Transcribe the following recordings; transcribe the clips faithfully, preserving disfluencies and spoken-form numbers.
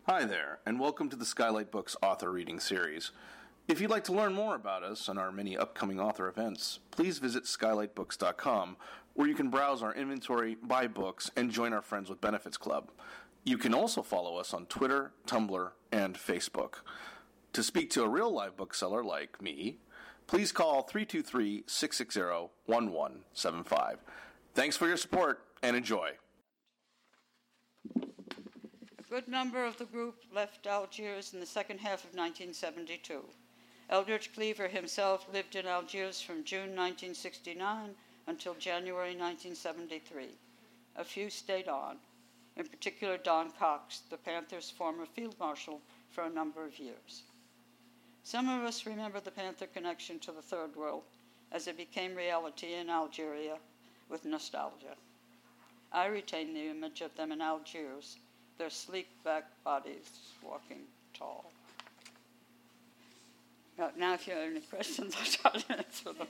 Hi there, and welcome to the Skylight Books author reading series. If you'd like to learn more about us and our many upcoming author events, please visit skylight books dot com, where you can browse our inventory, buy books, and join our Friends with Benefits Club. You can also follow us on Twitter, Tumblr, and Facebook. To speak to a real live bookseller like me, please call three two three, six six zero, one one seven five. Thanks for your support, and enjoy. A good number of the group left Algiers in the second half of nineteen seventy-two. Eldridge Cleaver himself lived in Algiers from June nineteen sixty-nine until January nineteen seventy-three. A few stayed on, in particular Don Cox, the Panthers' former field marshal for a number of years. Some of us remember the Panther connection to the Third World as it became reality in Algeria with nostalgia. I retain the image of them in Algiers, their sleek back bodies walking tall. Now, now if you have any questions, I'll try to answer them.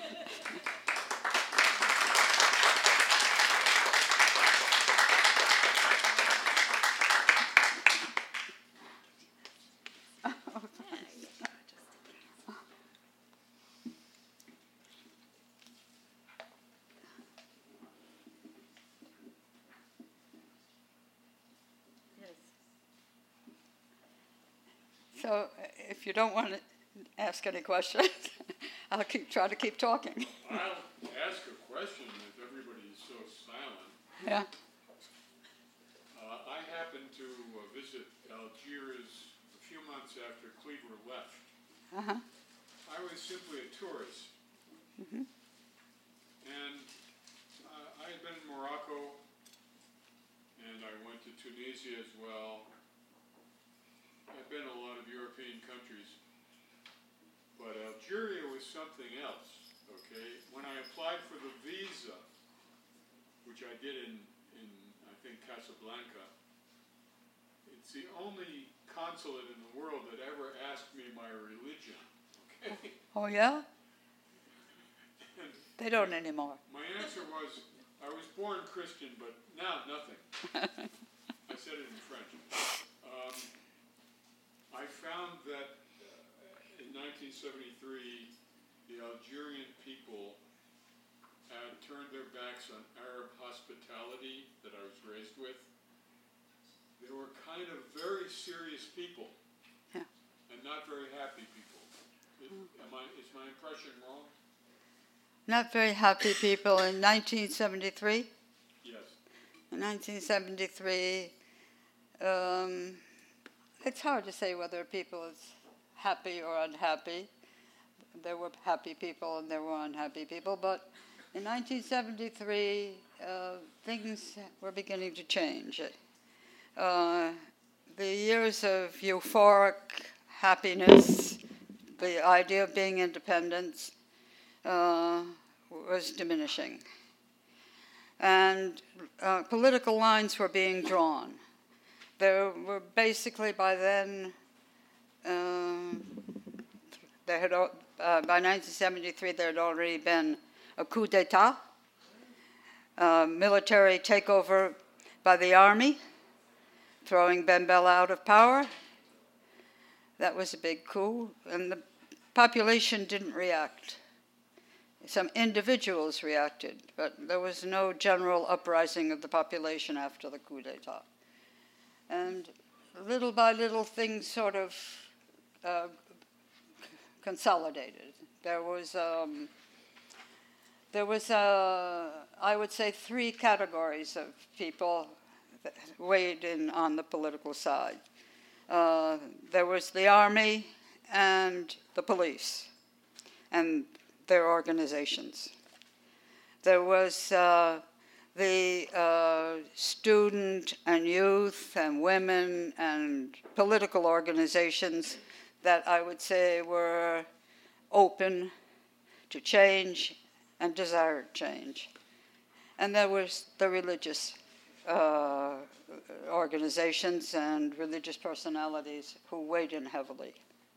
So if you don't want to ask any questions, I'll keep try to keep talking. I'll ask a question if everybody is so silent. Yeah. Uh, I happened to uh, visit Algiers a few months after Cleaver left. Uh-huh. I was simply a tourist. Mm-hmm. And uh, I had been in Morocco, and I went to Tunisia as well. I've been in a lot of European countries, but Algeria was something else, okay? When I applied for the visa, which I did in, in I think, Casablanca, it's the only consulate in the world that ever asked me my religion, okay? Oh, yeah? And They don't anymore. my answer was, I was born Christian, but now nothing. I said it in French. Um, I found that uh, in nineteen seventy-three, the Algerian people had turned their backs on Arab hospitality that I was raised with. They were kind of very serious people, Yeah. and not very happy people. Is, am I, is my impression wrong? Not very happy people in nineteen seventy-three. Yes. In nineteen seventy-three, um, it's hard to say whether people is happy or unhappy. There were happy people and there were unhappy people, but in nineteen seventy-three, uh, things were beginning to change. Uh, the years of euphoric happiness, the idea of being independent, uh, was diminishing. And uh, political lines were being drawn. There were basically by then, uh, there had uh, by nineteen seventy-three there had already been a coup d'état, uh, military takeover by the army, throwing Ben Bella out of power. That was a big coup, and the population didn't react. Some individuals reacted, but there was no general uprising of the population after the coup d'état. And little by little, things sort of uh, consolidated. There was, um, there was, uh, I would say, three categories of people that weighed in on the political side. Uh, there was the army and the police and their organizations. There was uh, the uh, student and youth and women and political organizations that I would say were open to change and desired change. And there was the religious uh, organizations and religious personalities who weighed in heavily.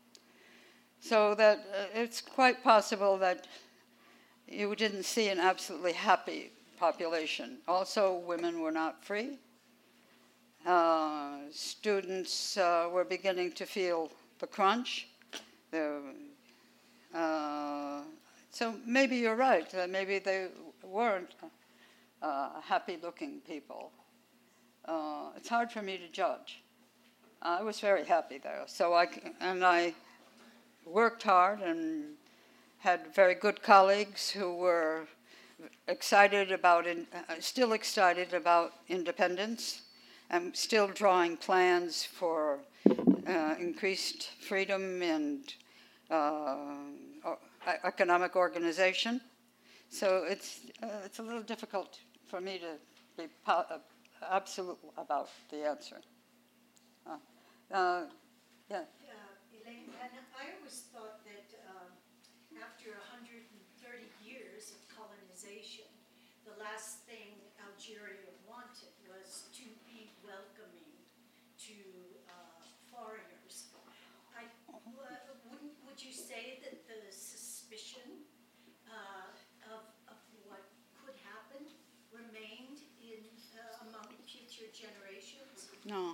So that uh, it's quite possible that you didn't see an absolutely happy population. Also, women were not free. Uh, students uh, were beginning to feel the crunch. There, uh, so maybe you're right. Uh, maybe they weren't uh, happy-looking people. Uh, it's hard for me to judge. I was very happy there. So I and I worked hard and had very good colleagues who were excited about, in, uh, still excited about independence, and still drawing plans for uh, increased freedom and uh, economic organization. So it's uh, it's a little difficult for me to be po- uh, absolute about the answer. Uh, uh, yeah. Uh, Elaine, and I always thought that um, after one hundred thirty years of colonization, the last thing Algeria wanted was to be welcoming to uh, foreigners. I, uh, wouldn't, would you say that the suspicion uh, of, of what could happen remained in uh, among future generations? No.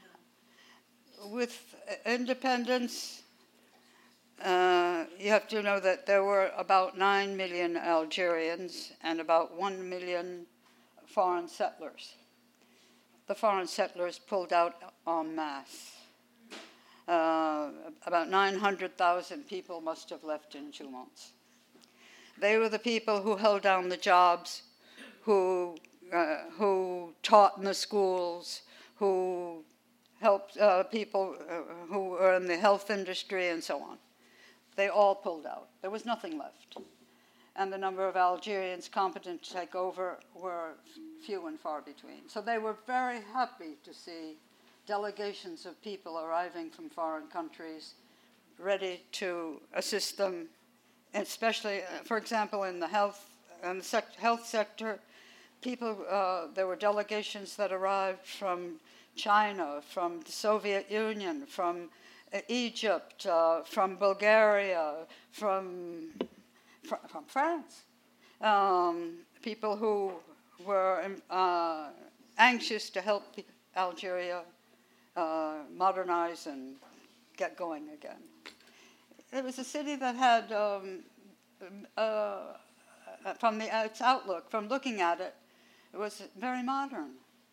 With independence, uh, you have to know that there were about nine million Algerians and about one million foreign settlers. The foreign settlers pulled out en masse. Uh, about nine hundred thousand people must have left in two months. They were the people who held down the jobs, who, uh, who taught in the schools, who helped uh, people uh, who were in the health industry and so on. They all pulled out. There was nothing left. And the number of Algerians competent to take over were few and far between. So they were very happy to see delegations of people arriving from foreign countries ready to assist them, especially, uh, for example, in the health, in the sec- health sector. People, uh, there were delegations that arrived from China, from the Soviet Union, from uh, Egypt, uh, from Bulgaria, from fr- from France. Um, people who were uh, anxious to help Algeria uh, modernize and get going again. It was a city that had, um, uh, from the, its outlook, from looking at it, it was very modern.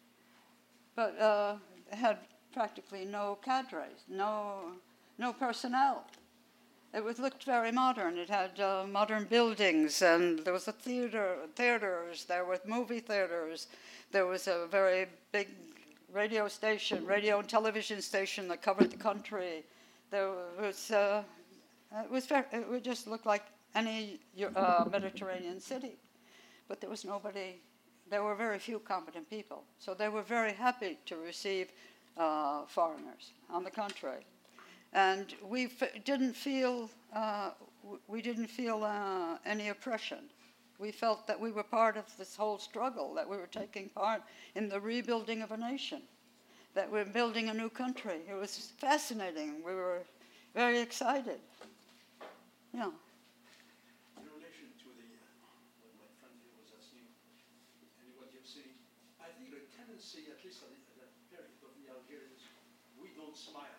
But uh, it had practically no cadres, no no personnel. It was looked very modern. It had uh, modern buildings, and there was a theater, theaters. There were movie theaters. There was a very big radio station, radio and television station that covered the country. There was uh, it was very, it would just look like any uh, Mediterranean city, but there was nobody. There were very few competent people, so they were very happy to receive uh, foreigners. On the contrary, and we f- didn't feel uh, w- we didn't feel uh, any oppression. We felt that we were part of this whole struggle, that we were taking part in the rebuilding of a nation, that we we're building a new country. It was fascinating. We were very excited. Yeah. At least at the period of the Algerians, we don't smile.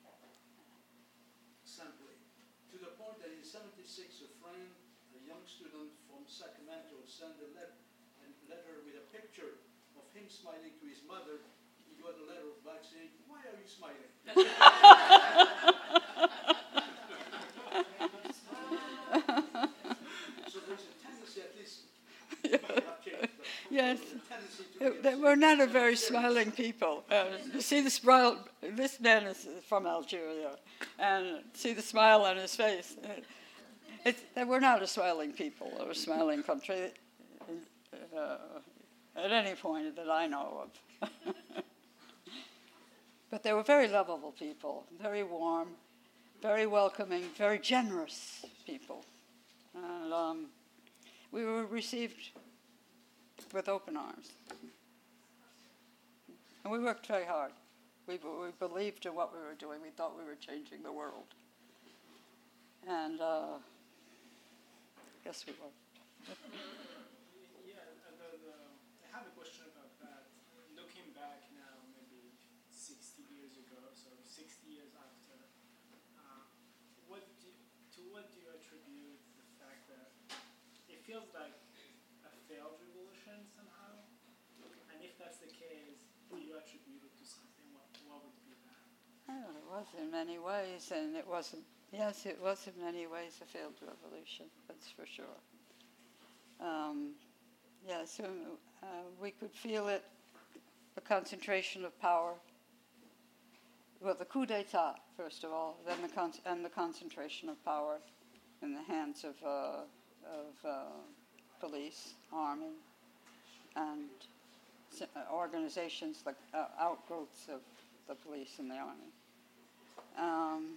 Simply. To the point that in seventy-six, a friend, a young student from Sacramento, sent a letter, a letter with a picture of him smiling to his mother. He got a letter back saying, "Why are you smiling?" So there's a tendency, at least, yes. They were not a very smiling people. Uh, you see the smile, this man is from Algeria, and see the smile on his face. It, it, they were not a smiling people or a smiling country uh, at any point that I know of. But they were very lovable people, very warm, very welcoming, very generous people. And um, we were received with open arms. And we worked very hard. We, we believed in what we were doing. We thought we were changing the world. And uh, I guess we were. Yeah, the, the, I have a question about that. Looking back now, maybe attribute the fact that it feels like a failed revolution somehow? And if that's the case, do you attribute it to something? What, what would be that? Oh, it was in many ways, and it wasn't, yes, it was in many ways a failed revolution, that's for sure. Um, yes, uh, we could feel it, the concentration of power. Well, the coup d'etat, first of all, then the con- and the concentration of power in the hands of, uh, of uh, police, army, and uh, organizations like uh, outgrowths of the police and the army. Um,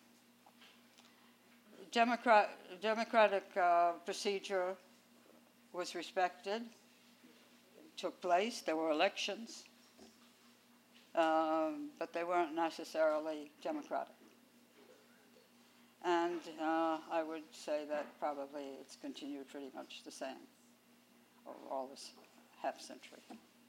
Democrat, democratic uh, procedure was respected, it took place, there were elections, um, but they weren't necessarily democratic. And uh, I would say that probably it's continued pretty much the same over all this half century.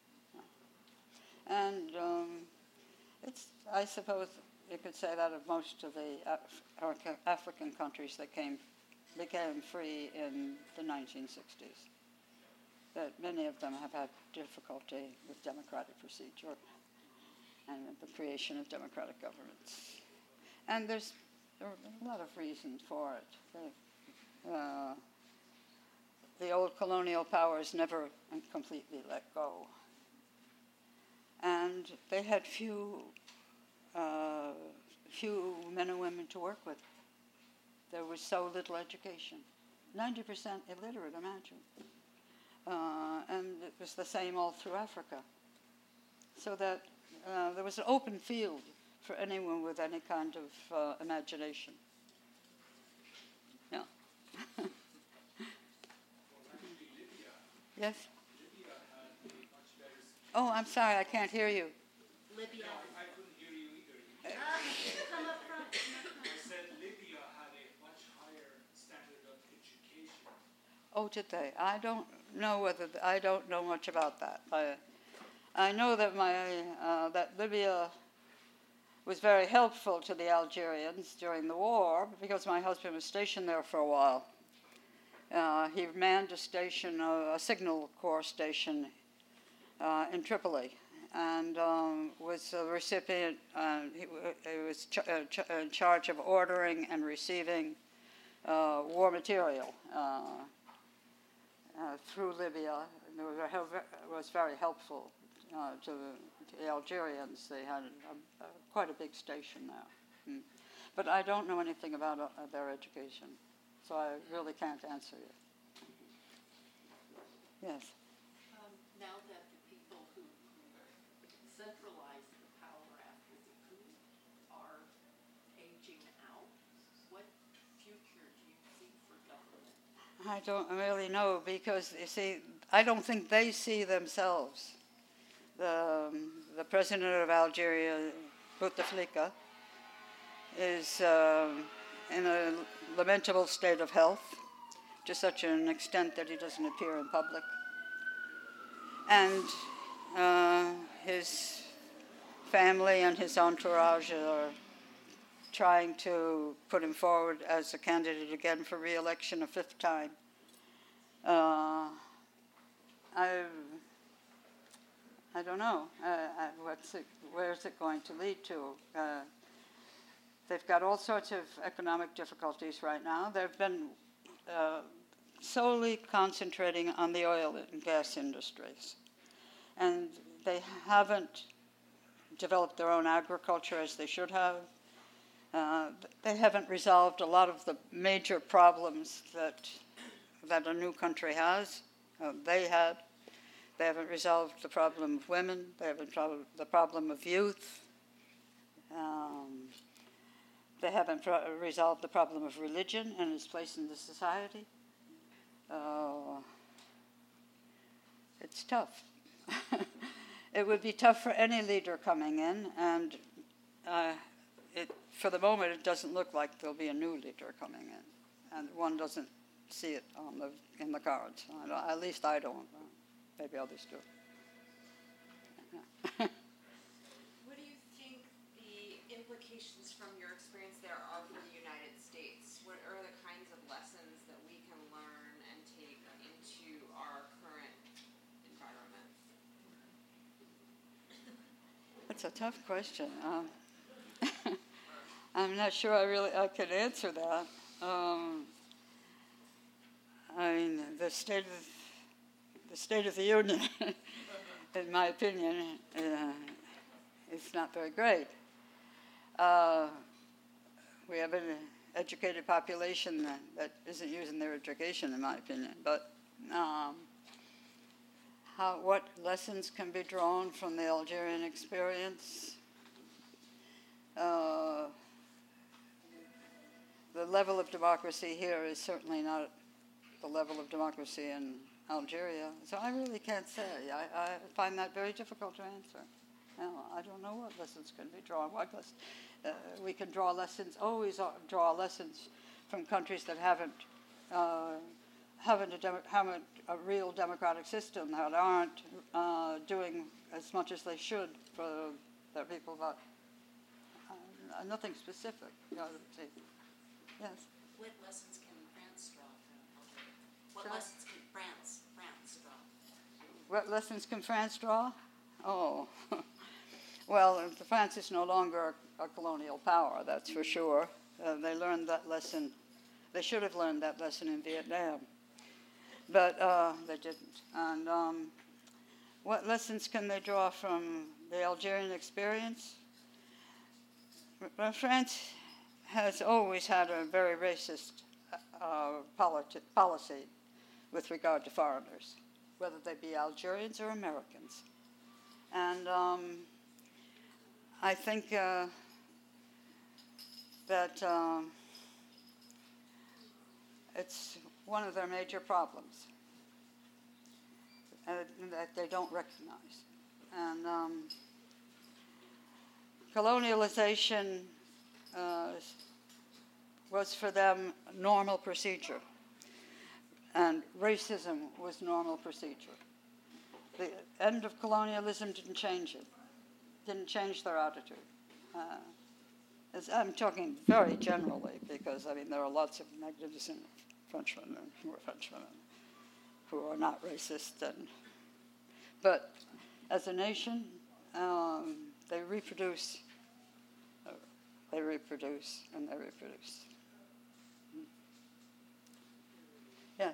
And um, it's, I suppose you could say that of most of the Af- African countries that came, became free in the nineteen sixties, that many of them have had difficulty with democratic procedure and the creation of democratic governments. And there's there are a lot of reasons for it. The, uh, the old colonial powers never completely let go. And they had few, uh, few men and women to work with. There was so little education. ninety percent illiterate, imagine. Uh, and it was the same all through Africa. So that uh, there was an open field for anyone with any kind of uh, imagination. Yeah. Yes? Oh, I'm sorry, I can't hear you. Libya. I couldn't hear you either. Ah, come up front. I said Libya had a much higher standard of education. Oh, did they? I don't know whether th- I don't know much about that. I, I know that my uh, that Libya was very helpful to the Algerians during the war because my husband was stationed there for a while. Uh, he manned a station, uh, a signal corps station uh, in Tripoli, and um, was a recipient. Uh, he, w- he was ch- uh, ch- in charge of ordering and receiving uh, war material uh, uh, through Libya. And it was very helpful uh, to, the, to the Algerians. They had a, a, quite a big station there. Mm. But I don't know anything about uh, their education, so I really can't answer you. Yes. Um, now that the people who, who centralized the power after the coup are aging out, what future do you see for government? I don't really know because, you see, I don't think they see themselves. The, um, the president of Algeria, Bouteflika, is um, in a lamentable state of health, to such an extent that he doesn't appear in public. And uh, his family and his entourage are trying to put him forward as a candidate again for re-election a fifth time. Uh, I, I don't know. Uh, I, what's it, where's it going to lead to? Uh, they've got all sorts of economic difficulties right now. They've been uh, solely concentrating on the oil and gas industries. And they haven't developed their own agriculture as they should have. Uh, they haven't resolved a lot of the major problems that that a new country has. Uh, they had. They haven't resolved the problem of women. They haven't solved the problem of youth. Um, they haven't pro- resolved the problem of religion and its place in the society. Uh, it's tough. It would be tough for any leader coming in, and uh, it, for the moment, it doesn't look like there'll be a new leader coming in, and one doesn't see it on the in the cards. I don't, at least I don't. Maybe others do. What do you think the implications from your experience there are for the United States? What are the kinds of lessons That's a tough question. Um, I'm not sure I really I can answer that. Um, I mean, the state of the state of the union, in my opinion, uh, is not very great. Uh, we have an educated population that, that isn't using their education, in my opinion. But um, how what lessons can be drawn from the Algerian experience? Uh, the level of democracy here is certainly not the level of democracy in Algeria. So I really can't say. I, I find that very difficult to answer. No, I don't know what lessons can be drawn. What less, uh, we can draw lessons, always draw lessons from countries that haven't uh, haven't a, demo, haven't a real democratic system, that aren't uh, doing as much as they should for their people. But uh, nothing specific. I would say. Yes. What lessons can France draw from Algeria? What Sorry? lessons can France France draw? What lessons can France draw? Oh, well, France is no longer a, a colonial power, that's for sure. Uh, they learned that lesson. They should have learned that lesson in Vietnam, but uh, they didn't. And um, what lessons can they draw from the Algerian experience? Well, France has always had a very racist uh, politi- policy with regard to foreigners, whether they be Algerians or Americans. And um, I think uh, that um, it's one of their major problems uh, that they don't recognize. And um, colonialization uh, was for them normal procedure, and racism was normal procedure. The end of colonialism didn't change it, didn't change their attitude. Uh, as I'm talking very generally because, I mean, there are lots of magnificent Frenchmen who are Frenchmen who are not racist. And, but as a nation, um, they reproduce, uh, they reproduce, and they reproduce. Yes?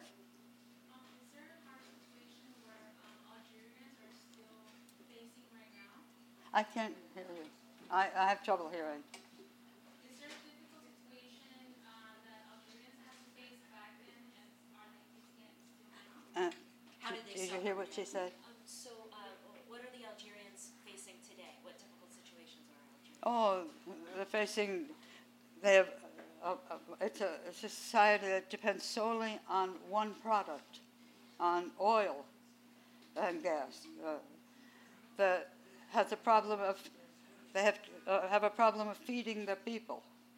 I can't hear you. I, I have trouble hearing. Is there a difficult situation uh, that Algerians have to face back then, and are they facing it still now? Uh, How did they did you suffer? hear what she said? Um, so, uh, what are the Algerians facing today? What difficult situations are Algerians? Oh, they're facing, they have, uh, uh, it's, a, it's a society that depends solely on one product, on oil and gas. Uh, the, has a problem of, they have, to, uh, have a problem of feeding their people.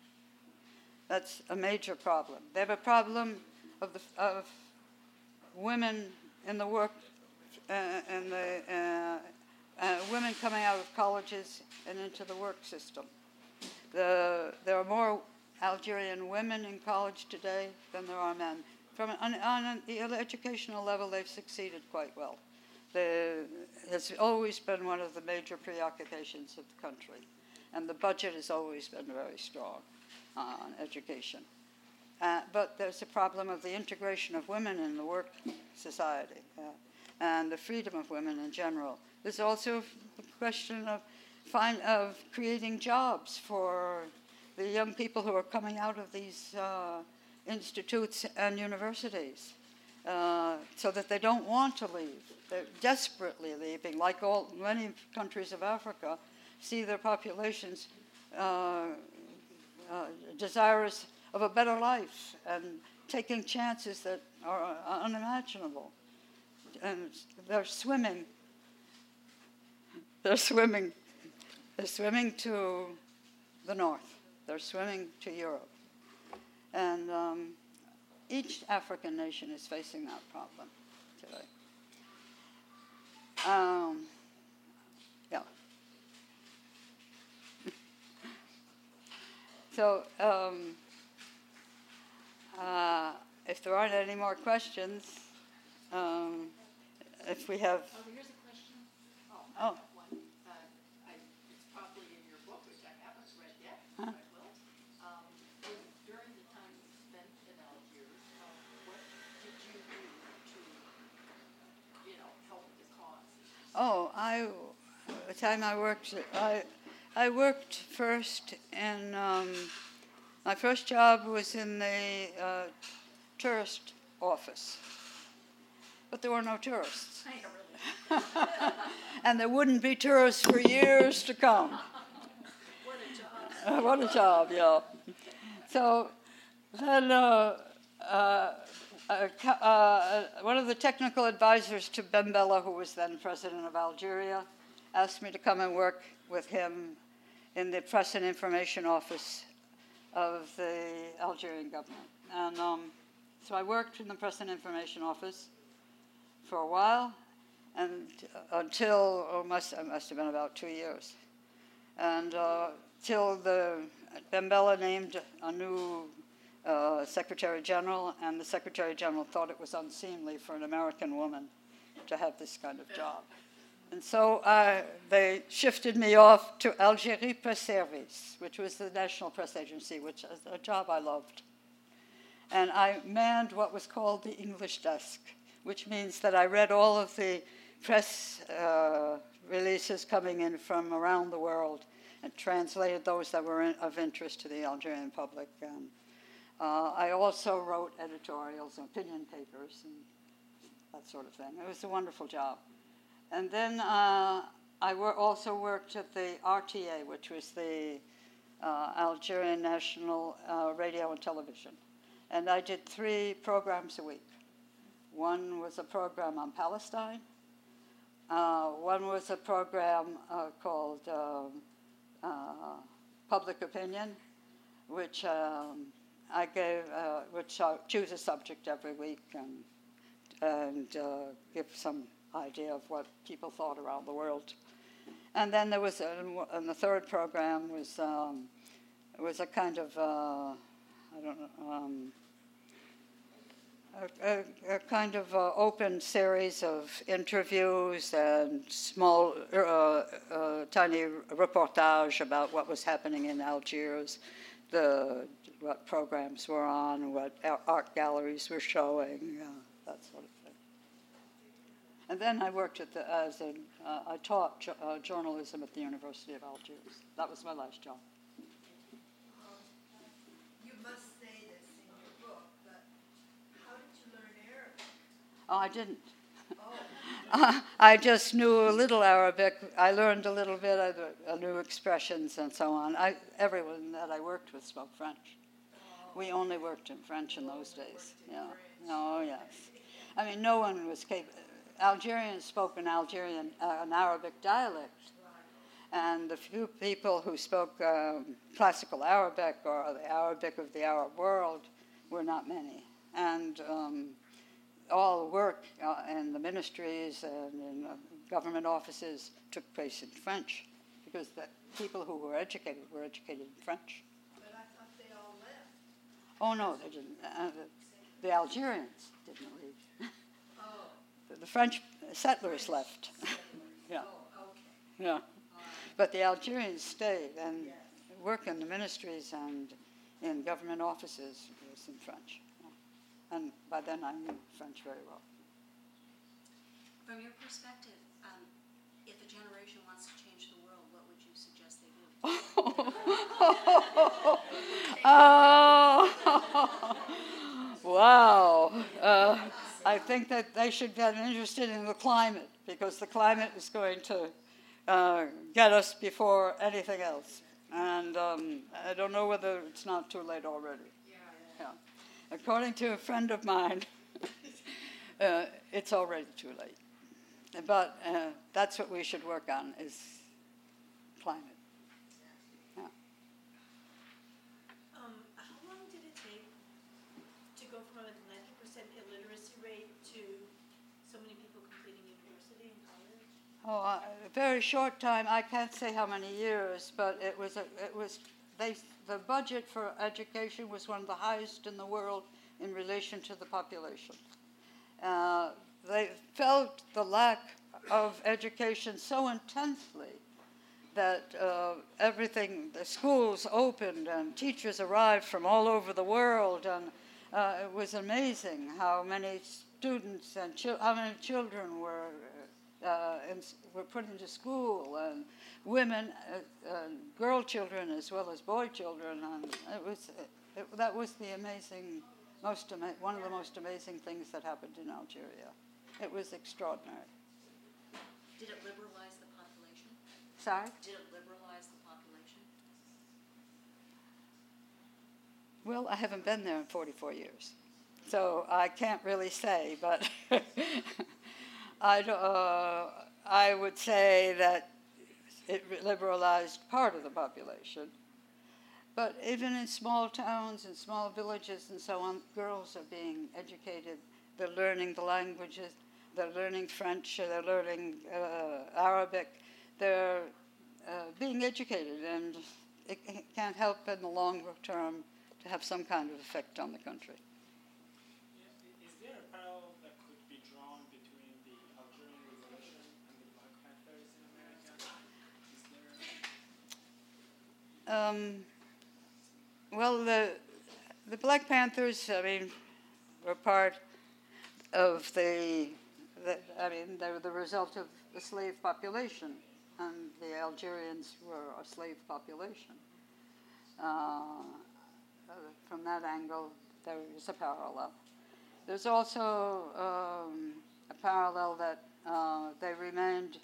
That's a major problem. They have a problem of, the, of women in the work, uh, and the uh, uh, women coming out of colleges and into the work system. The, there are more Algerian women in college today than there are men. From an, on an educational level, they've succeeded quite well. The, it's always been one of the major preoccupations of the country, and the budget has always been very strong uh, on education. Uh, but there's a problem of the integration of women in the work society uh, and the freedom of women in general. There's also a question of, find, of creating jobs for the young people who are coming out of these uh, institutes and universities. Uh, so that they don't want to leave. They're desperately leaving, like all many countries of Africa, see their populations uh, uh, desirous of a better life and taking chances that are unimaginable. And they're swimming. They're swimming. They're swimming to the north. They're swimming to Europe. And um, each African nation is facing that problem today. Um, yeah. So, um, uh, if there aren't any more questions, um, if we have. Oh, here's a question. Oh. One. Uh, I, it's Oh, I, the time I worked, I, I worked first in, um, my first job was in the uh, tourist office. But there were no tourists. And there wouldn't be tourists for years to come. What a job. Uh, what a job, yeah. So then uh, uh, uh, uh, one of the technical advisors to Ben Bella, who was then president of Algeria, asked me to come and work with him in the press and information office of the Algerian government. And um, so I worked in the press and information office for a while, and until, oh, must, it must have been about two years. And uh, till the, Ben Bella named a new uh, Secretary General, and the Secretary General thought it was unseemly for an American woman to have this kind of job. And so uh, they shifted me off to Algérie Presse Service, which was the national press agency, which is a job I loved. And I manned what was called the English desk, which means that I read all of the press uh, releases coming in from around the world and translated those that were in, of interest to the Algerian public. And uh, I also wrote editorials and opinion papers and that sort of thing. It was a wonderful job. And then uh, I wor- also worked at the R T A, which was the uh, Algerian National uh, Radio and Television. And I did three programs a week. One was a program on Palestine. Uh, one was a program uh, called uh, uh, Public Opinion, which um, I gave, uh, which I choose a subject every week and and uh, give some idea of what people thought around the world. And then there was, a, and the third program was um, was a kind of uh, I don't know. Um, A, a, a kind of uh, open series of interviews and small, uh, uh, tiny reportage about what was happening in Algiers, the what programs were on, what art galleries were showing, uh, that sort of thing. And then I worked at the as a uh, I taught jo- uh, journalism at the University of Algiers. That was my last job. Oh, I didn't. Oh. I just knew a little Arabic. I learned a little bit of the, new expressions and so on. I, everyone that I worked with spoke French. Oh. We only worked in French in those days. Yeah. Oh, yes. I mean, no one was capable. Algerians spoke an Algerian, uh, an Arabic dialect. And the few people who spoke um, classical Arabic or the Arabic of the Arab world were not many. And um, all work uh, in the ministries and in uh, government offices took place in French because the people who were educated were educated in French. But I thought they all left. Oh, no, they didn't. Uh, the, the Algerians didn't leave. Oh. the, the French settlers left. Yeah. Oh, okay. Yeah. Right. But the Algerians stayed and yes. work in the ministries and in government offices was in French. And by then I knew French very well. From your perspective, um, if a generation wants to change the world, what would you suggest they do? Oh, wow. Uh, I think that they should get interested in the climate because the climate is going to uh, get us before anything else. And um, I don't know whether it's not too late already. Yeah. yeah. According to a friend of mine, uh, it's already too late. But uh, that's what we should work on, is climate. Yeah. Um, how long did it take to go from a ninety percent illiteracy rate to so many people completing university and college? Oh, uh, a very short time. I can't say how many years, but it was a, it was they. The budget for education was one of the highest in the world in relation to the population. Uh, they felt the lack of education so intensely that uh, everything, the schools opened and teachers arrived from all over the world, and uh, it was amazing how many students and chi- how many children were uh, and s- were put into school, and women, uh, uh, girl children as well as boy children, and it was it, that was the amazing, most ama- one of the most amazing things that happened in Algeria. It was extraordinary. Did it liberalize the population? Sorry? Did it liberalize the population? Well, I haven't been there in forty-four years, so I can't really say, but I, d- uh, I would say that it liberalized part of the population. But even in small towns and small villages and so on, girls are being educated. They're learning the languages. They're learning French. They're learning uh, Arabic. They're uh, being educated, and it, it can't help in the long term to have some kind of effect on the country. Yeah, i- Is there a parallel that could be drawn between the Algerian Revolution and the Black Panthers in America? Is there? Um, well, the the Black Panthers, I mean, were part of the, the I mean, they were the result of the slave population, and the Algerians were a slave population. Uh, from that angle, there is a parallel. There's also um, a parallel that uh, they remained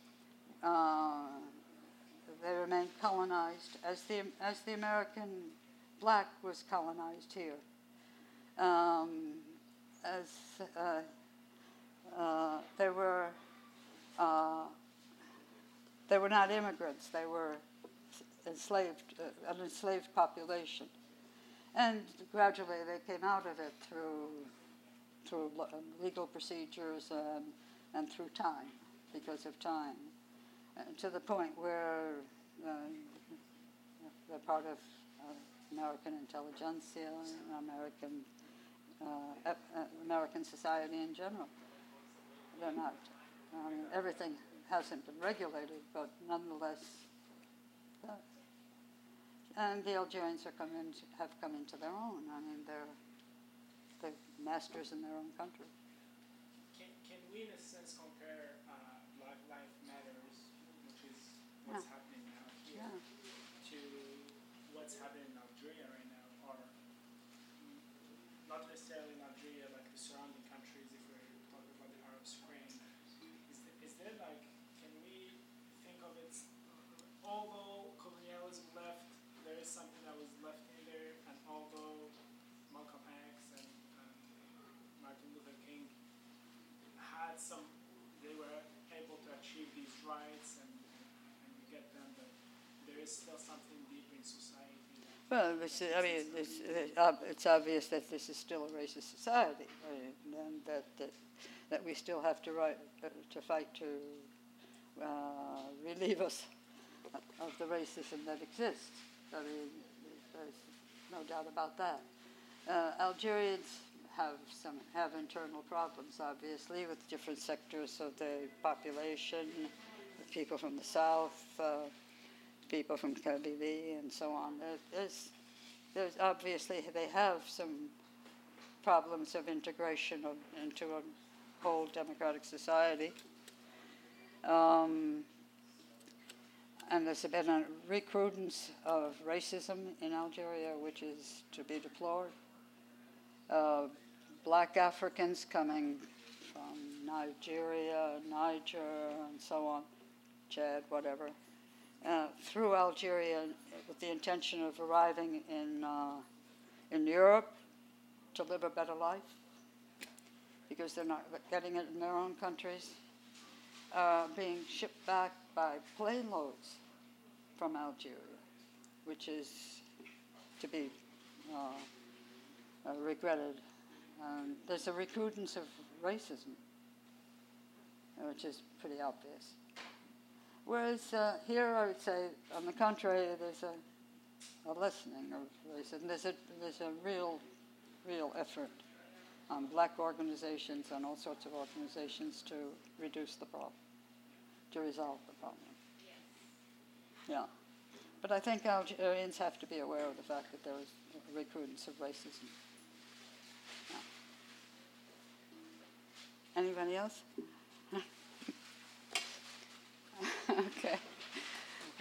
uh, they remained colonized as the as the American black was colonized here. Um, as uh, uh, they were uh, they were not immigrants; they were enslaved, uh, an enslaved population, and gradually they came out of it through through legal procedures and and through time, because of time, uh, to the point where uh, they're part of uh, American intelligentsia, American uh, uh, American society in general. They're not. I mean, everything hasn't been regulated, but nonetheless. Uh, and the Algerians are come in, have come into their own. I mean, they're they're masters in their own country. Can, can we, in a sense, compare uh, Black Lives Matters, which is what's Yeah. happening now here, Yeah. to what's happening in Algeria right now, or mm, not necessarily in Algeria, like the surrounding countries, if we're talking about the Arab Spring? Is, the, is there like, can we think of it, although colonialism left, there is something that was left in there, and although Malcolm X and um, Martin Luther King had some, they were able to achieve these rights and, and, and get them, but there is still something deep in society. that- Well, this is, I mean, it's, it's ob- it's obvious that this is still a racist society, I mean, and that, that that we still have to write, uh, to fight to uh, relieve us of the racism that exists. I mean, there's no doubt about that. Uh, Algerians have some have internal problems, obviously, with different sectors of the population, people from the south, uh, people from Kabylie, and so on. There- There's, there's obviously they have some problems of integration of, into a whole democratic society. Um, and there's been a recrudescence of racism in Algeria, which is to be deplored. Uh, black Africans coming from Nigeria, Niger, and so on, Chad, whatever, uh, through Algeria with the intention of arriving in uh, in Europe to live a better life, because they're not getting it in their own countries, uh, being shipped back by plane loads from Algeria, which is to be uh, uh, regretted. Um, there's a recrudescence of racism, which is pretty obvious. Whereas uh, here, I would say, on the contrary, there's a, a lessening of racism. There's a, there's a real, real effort on black organizations and all sorts of organizations to reduce the problem, to resolve the problem. Yeah. But I think Algerians have to be aware of the fact that there is a recrudescence of racism. Yeah. Anybody else?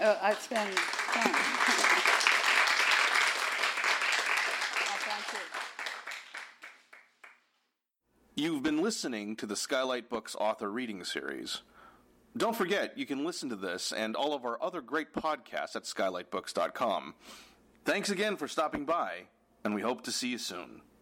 Oh, it's been fun. Oh, thank you. You've been listening to the Skylight Books author reading series. Don't forget, you can listen to this and all of our other great podcasts at skylight books dot com. Thanks again for stopping by, and we hope to see you soon.